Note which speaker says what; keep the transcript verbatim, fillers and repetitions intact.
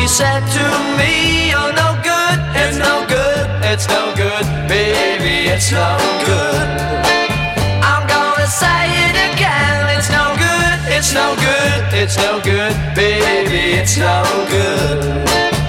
Speaker 1: She said to me, you're no good, it's no good, it's no good, baby, it's no good. I'm gonna say it again, it's no good, it's no good, it's no good, baby, it's no good.